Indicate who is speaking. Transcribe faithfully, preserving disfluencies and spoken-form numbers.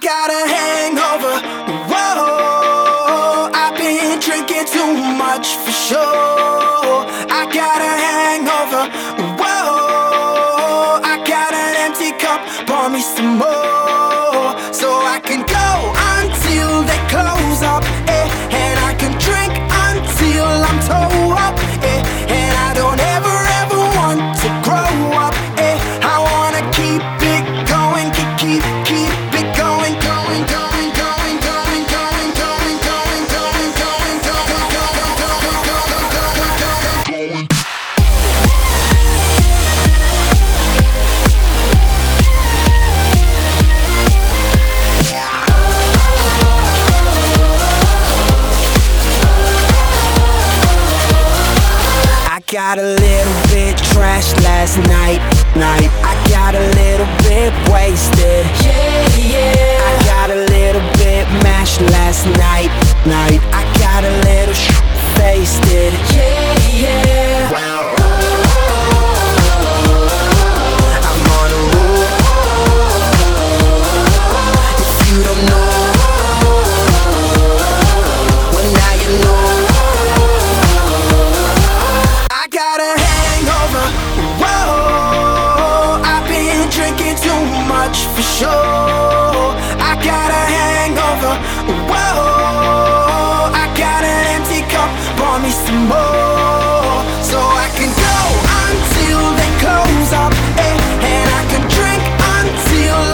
Speaker 1: got a hangover. Whoa, I've been drinking too much for sure. I got a hangover. Whoa, I got an empty cup. Pour me some more, so I can go until they close up, eh? And I can drink until I'm toe up, eh? And I don't ever ever want to grow up, eh? I wanna keep it going, keep keep keep it going, going, going, going, going, going, going, going, going, going, going, going, going. I got a little bit trashed last night, night. I got a little bit wasted. Yeah, yeah.